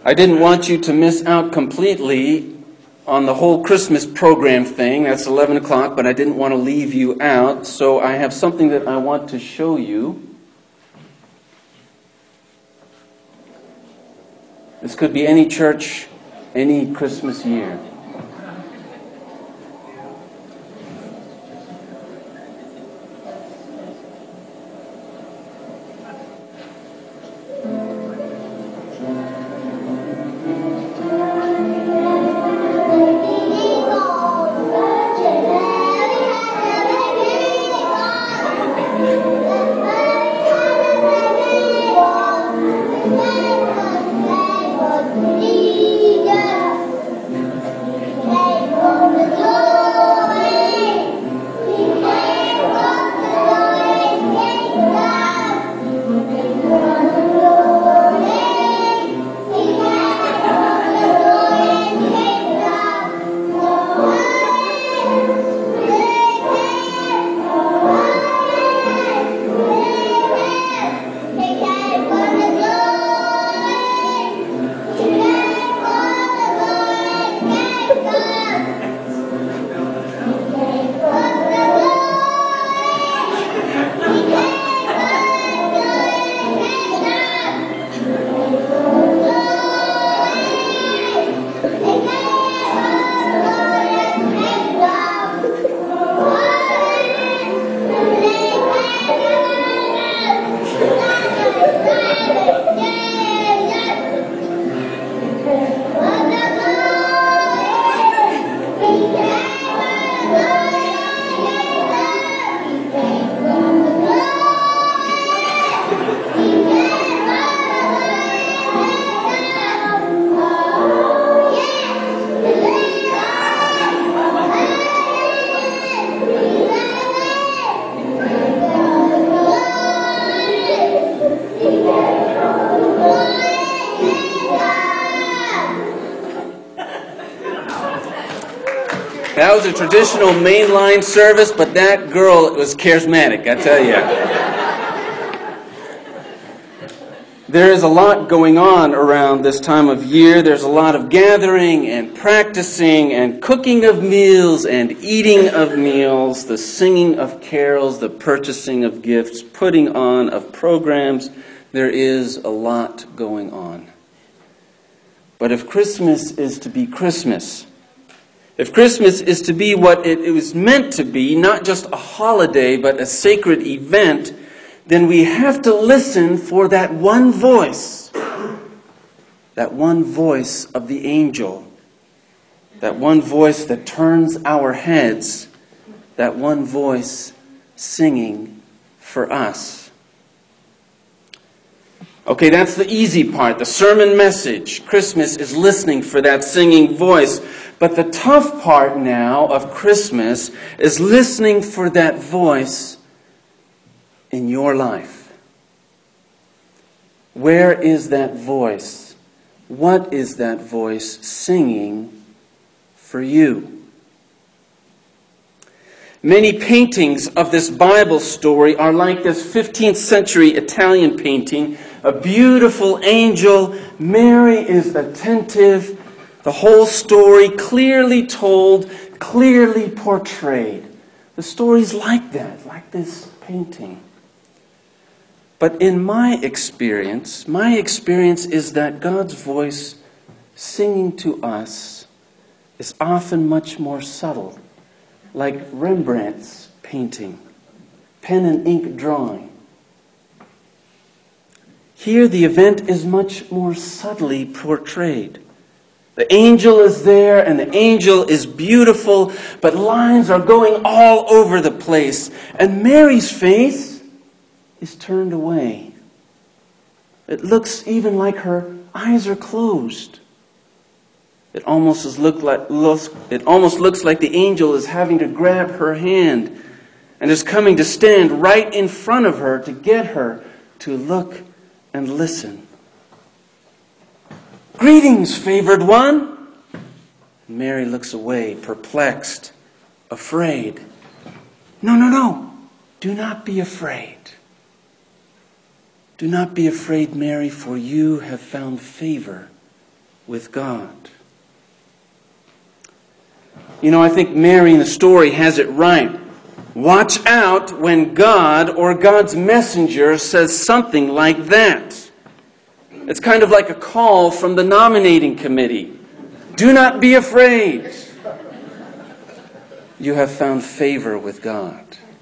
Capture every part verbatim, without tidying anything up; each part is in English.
I didn't want you to miss out completely on the whole Christmas program thing. That's eleven o'clock, but I didn't want to leave you out. So I have something that I want to show you. This could be any church, any Christmas year. That was a traditional mainline service, but that girl was charismatic, I tell you. There is a lot going on around this time of year. There's a lot of gathering and practicing and cooking of meals and eating of meals, the singing of carols, the purchasing of gifts, putting on of programs. There is a lot going on. But if Christmas is to be Christmas, if Christmas is to be what it, it was meant to be, not just a holiday, but a sacred event, then we have to listen for that one voice, that one voice of the angel, that one voice that turns our heads, that one voice singing for us. Okay, that's the easy part, the sermon message. Christmas is listening for that singing voice. But the tough part now of Christmas is listening for that voice in your life. Where is that voice? What is that voice singing for you? Many paintings of this Bible story are like this fifteenth century Italian painting. A beautiful angel. Mary is attentive. The whole story clearly told, clearly portrayed. The story's like that, like this painting. But in my experience, my experience is that God's voice singing to us is often much more subtle, like Rembrandt's painting, pen and ink drawing. Here the event is much more subtly portrayed. The angel is there and the angel is beautiful, but lines are going all over the place. And Mary's face is turned away. It looks even like her eyes are closed. It almost is look like looks, it almost looks like the angel is having to grab her hand and is coming to stand right in front of her to get her to look and listen. "Greetings, favored one." Mary looks away, perplexed, afraid. No, no, no. Do not be afraid. Do not be afraid, Mary, for you have found favor with God. You know, I think Mary in the story has it right. Watch out when God or God's messenger says something like that. It's kind of like a call from the nominating committee. Do not be afraid. You have found favor with God.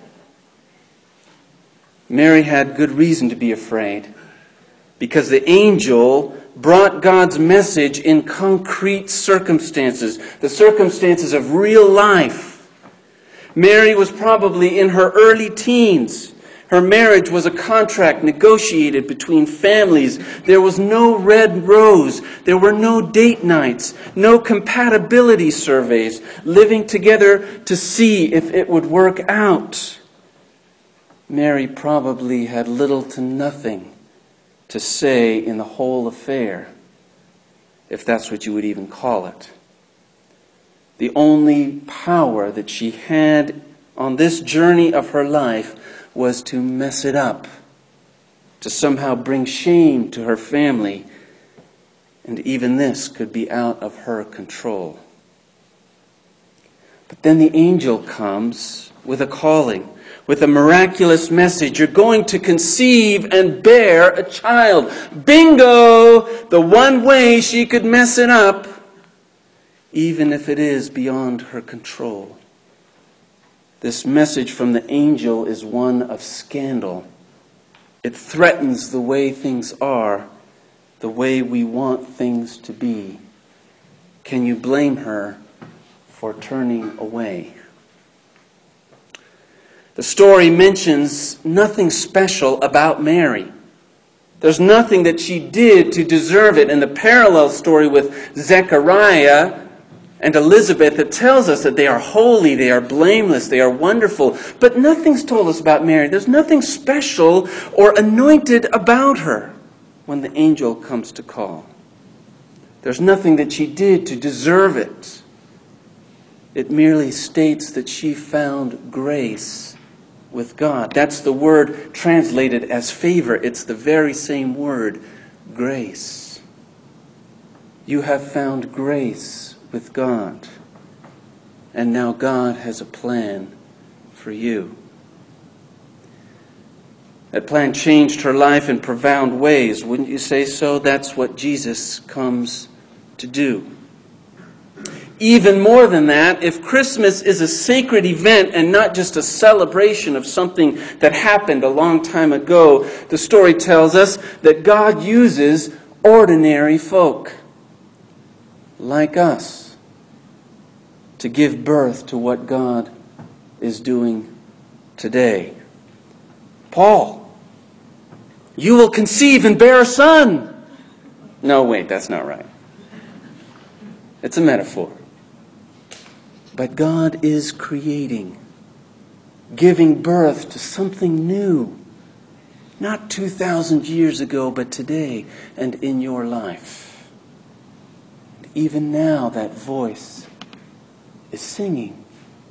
Mary had good reason to be afraid because the angel brought God's message in concrete circumstances, the circumstances of real life. Mary was probably in her early teens. Her marriage was a contract negotiated between families. There was no red rose. There were no date nights, no compatibility surveys, living together to see if it would work out. Mary probably had little to nothing to say in the whole affair, if that's what you would even call it. The only power that she had on this journey of her life was to mess it up, to somehow bring shame to her family, and even this could be out of her control. But then the angel comes with a calling, with a miraculous message. You're going to conceive and bear a child. Bingo! The one way she could mess it up, even if it is beyond her control. This message from the angel is one of scandal. It threatens the way things are, the way we want things to be. Can you blame her for turning away? The story mentions nothing special about Mary. There's nothing that she did to deserve it. In the parallel story with Zechariah and Elizabeth, it tells us that they are holy, they are blameless, they are wonderful. But nothing's told us about Mary. There's nothing special or anointed about her when the angel comes to call. There's nothing that she did to deserve it. It merely states that she found grace with God. That's the word translated as favor. It's the very same word, grace. You have found grace with God. And now God has a plan for you. That plan changed her life in profound ways. Wouldn't you say so? That's what Jesus comes to do. Even more than that, if Christmas is a sacred event and not just a celebration of something that happened a long time ago, the story tells us that God uses ordinary folk like us to give birth to what God is doing today. Paul, you will conceive and bear a son. No, wait, that's not right. It's a metaphor. But God is creating, giving birth to something new. Not two thousand years ago, but today and in your life. Even now that voice is singing.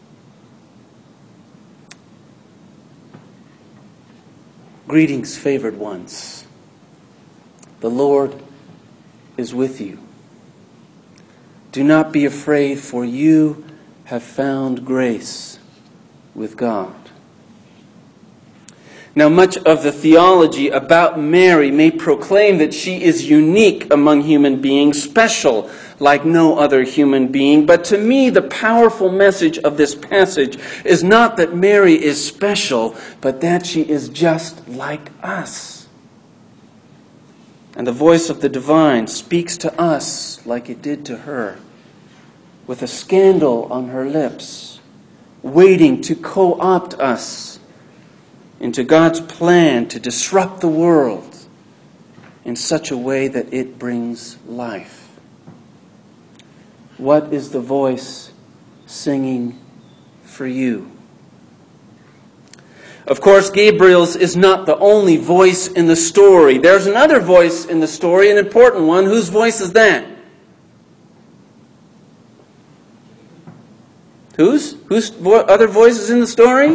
Greetings, favored ones. The Lord is with you. Do not be afraid, for you have found grace with God. Now, much of the theology about Mary may proclaim that she is unique among human beings, special like no other human being. But to me, the powerful message of this passage is not that Mary is special, but that she is just like us. And the voice of the divine speaks to us like it did to her, with a scandal on her lips, waiting to co-opt us into God's plan to disrupt the world in such a way that it brings life. What is the voice singing for you? Of course, Gabriel's is not the only voice in the story. There's another voice in the story, an important one. Whose voice is that? Whose? Whose vo- other voices in the story?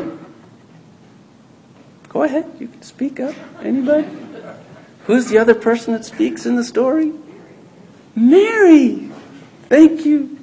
Go ahead, you can speak up. Anybody? Who's the other person that speaks in the story? Mary, thank you.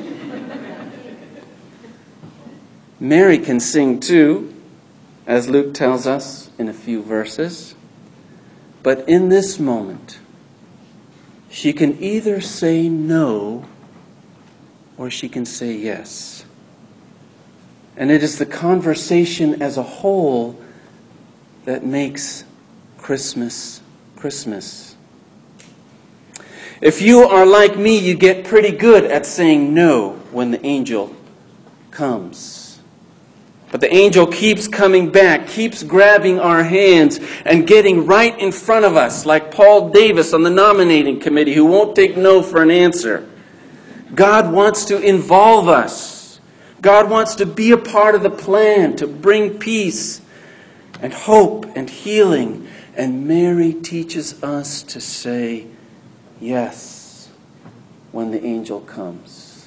Mary can sing too, as Luke tells us in a few verses. But in this moment, she can either say no or she can say yes. And it is the conversation as a whole that makes Christmas Christmas. If you are like me, you get pretty good at saying no when the angel comes. But the angel keeps coming back, keeps grabbing our hands and getting right in front of us, like Paul Davis on the nominating committee who won't take no for an answer. God wants to involve us. God wants to be a part of the plan to bring peace and hope and healing. And Mary teaches us to say yes when the angel comes.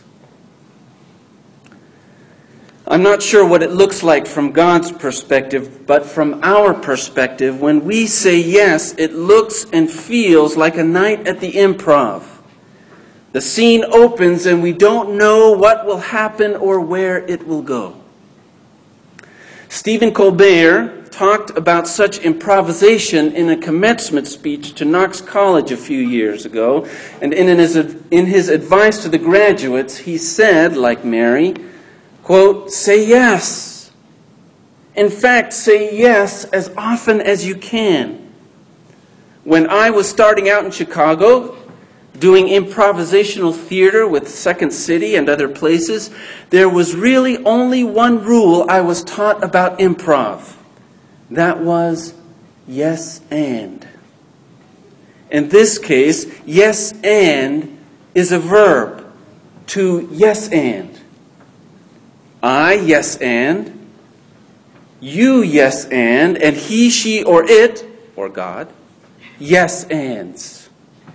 I'm not sure what it looks like from God's perspective, but from our perspective, when we say yes, it looks and feels like a night at the Improv. The scene opens and we don't know what will happen or where it will go. Stephen Colbert talked about such improvisation in a commencement speech to Knox College a few years ago. And in his, in his advice to the graduates, he said, like Mary, quote, "Say yes. In fact, say yes as often as you can. When I was starting out in Chicago, doing improvisational theater with Second City and other places, there was really only one rule I was taught about improv. That was yes and. In this case, yes and is a verb, to yes and. I yes and, you yes and, and he, she, or it, or God, yes ands.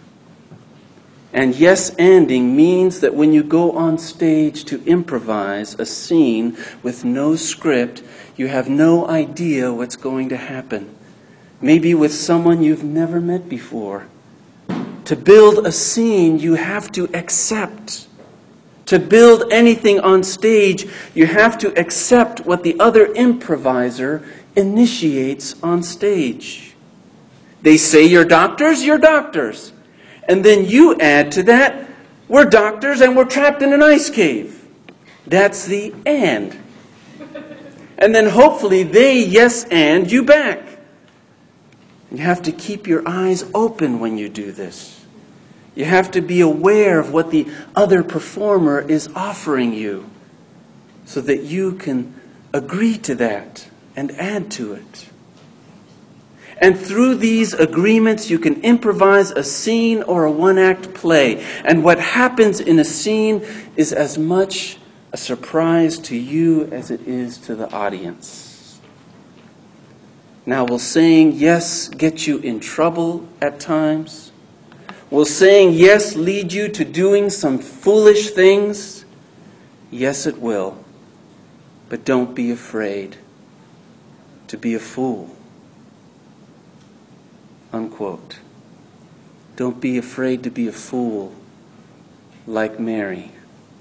And yes anding means that when you go on stage to improvise a scene with no script, you have no idea what's going to happen. Maybe with someone you've never met before. To build a scene, you have to accept. To build anything on stage, you have to accept what the other improviser initiates on stage. They say you're doctors, you're doctors. And then you add to that, we're doctors and we're trapped in an ice cave. That's the and. And then hopefully they yes and you back. You have to keep your eyes open when you do this. You have to be aware of what the other performer is offering you so that you can agree to that and add to it. And through these agreements, you can improvise a scene or a one-act play. And what happens in a scene is as much a surprise to you as it is to the audience. Now, will saying yes get you in trouble at times? Will saying yes lead you to doing some foolish things? Yes, it will. But don't be afraid to be a fool. Unquote. Don't be afraid to be a fool like Mary.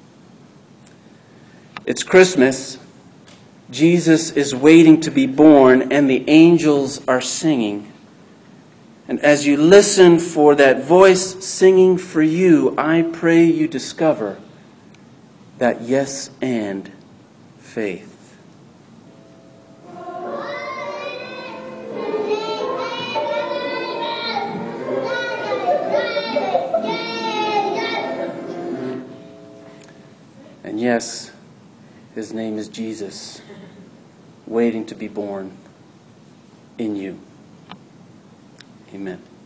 It's Christmas. Jesus is waiting to be born and the angels are singing. And as you listen for that voice singing for you, I pray you discover that yes and faith. And yes, his name is Jesus, waiting to be born in you. Amen.